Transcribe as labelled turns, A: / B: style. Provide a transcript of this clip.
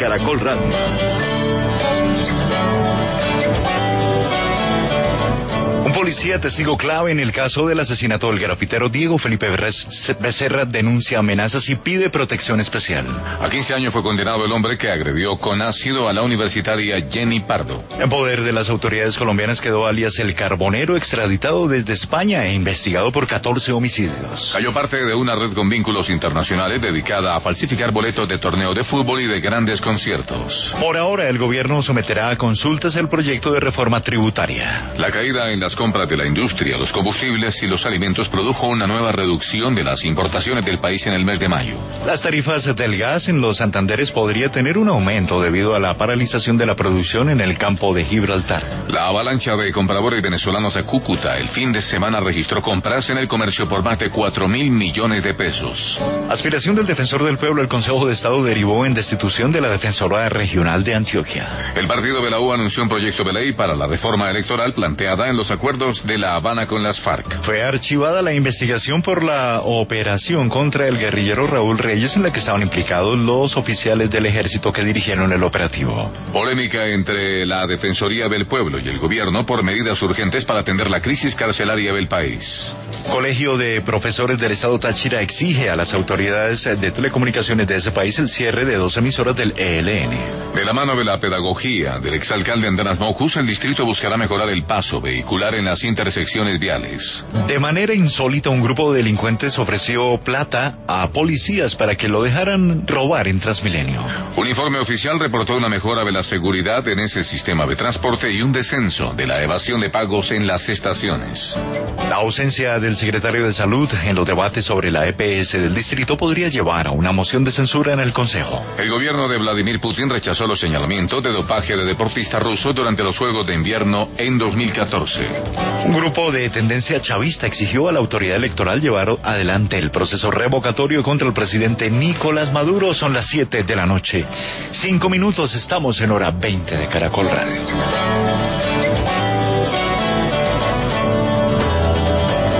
A: Caracol Radio.
B: Un policía testigo clave en el caso del asesinato del grafitero Diego Felipe Becerra denuncia amenazas y pide protección especial.
C: A 15 años fue condenado el hombre que agredió con ácido a la universitaria Jenny Pardo.
B: En poder de las autoridades colombianas quedó alias El Carbonero, extraditado desde España e investigado por 14 homicidios.
C: Cayó parte de una red con vínculos internacionales dedicada a falsificar boletos de torneo de fútbol y de grandes conciertos.
B: Por ahora, el gobierno someterá a consultas el proyecto de reforma tributaria.
C: La caída en las compras de la industria, los combustibles y los alimentos produjo una nueva reducción de las importaciones del país en el mes de mayo.
B: Las tarifas del gas en los Santanderes podría tener un aumento debido a la paralización de la producción en el campo de Gibraltar.
C: La avalancha de compradores venezolanos a Cúcuta el fin de semana registró compras en el comercio por más de 4.000 millones de pesos.
B: Aspiración del defensor del pueblo, el Consejo de Estado derivó en destitución de la Defensoría Regional de Antioquia.
C: El partido de la U anunció un proyecto de ley para la reforma electoral planteada en los acuerdos de La Habana con las FARC.
B: Fue archivada la investigación por la operación contra el guerrillero Raúl Reyes, en la que estaban implicados los oficiales del ejército que dirigieron el operativo.
C: Polémica entre la Defensoría del Pueblo y el gobierno por medidas urgentes para atender la crisis carcelaria del país.
B: Colegio de Profesores del Estado Táchira exige a las autoridades de telecomunicaciones de ese país el cierre de 2 emisoras del ELN.
C: De la mano de la pedagogía del exalcalde Andrés Mocus, el distrito buscará mejorar el paso vehicular en las intersecciones viales.
B: De manera insólita, un grupo de delincuentes ofreció plata a policías para que lo dejaran robar en Transmilenio.
C: Un informe oficial reportó una mejora de la seguridad en ese sistema de transporte y un descenso de la evasión de pagos en las estaciones.
B: La ausencia del secretario de Salud en los debates sobre la EPS del distrito podría llevar a una moción de censura en el Consejo.
C: El gobierno de Vladimir Putin rechazó los señalamientos de dopaje de deportistas rusos durante los Juegos de Invierno en 2014.
B: Un grupo de tendencia chavista exigió a la autoridad electoral llevar adelante el proceso revocatorio contra el presidente Nicolás Maduro. Son las 7 de la noche. 5 minutos, estamos en hora 20 de Caracol Radio.